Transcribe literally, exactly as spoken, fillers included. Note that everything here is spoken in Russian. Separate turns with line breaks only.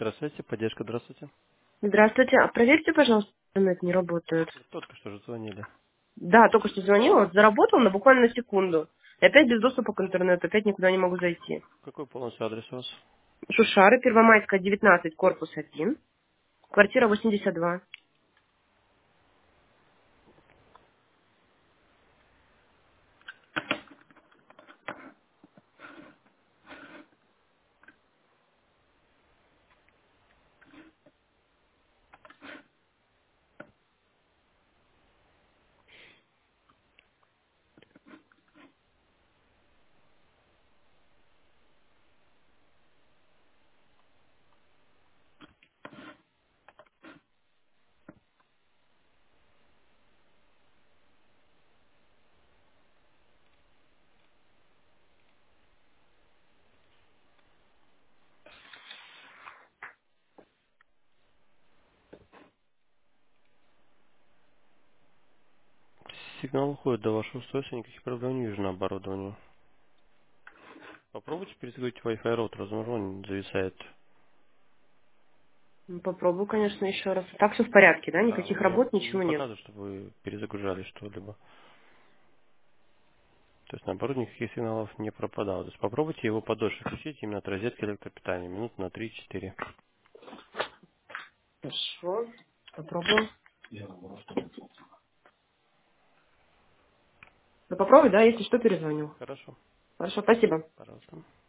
Электросети, поддержка, здравствуйте.
Здравствуйте. А проверьте, пожалуйста, интернет не работает.
Вы только что же звонили.
Да, только что звонила, вот заработал, но буквально на секунду. И опять без доступа к интернету, опять никуда не могу зайти.
Какой полностью адрес у вас?
Шушары, Первомайская, девятнадцать, корпус один, квартира восемьдесят два.
Сигнал уходит до вашего устройства, никаких проблем не вижу на оборудовании. Попробуйте перезагрузить Wi-Fi роутер, возможно, он зависает.
Ну, попробую, конечно, еще раз. Так все в порядке, да?
Да, у
Никаких
меня
работ,
не
ничего нет.
показывает, чтобы вы перезагружали что-либо. То есть наоборот никаких сигналов не пропадало. То есть попробуйте его подольше включить именно от розетки электропитания, минут на три-четыре.
Хорошо. Попробуем. Ну, попробуй, да, если что, перезвоню.
Хорошо,
Хорошо, спасибо.
пожалуйста.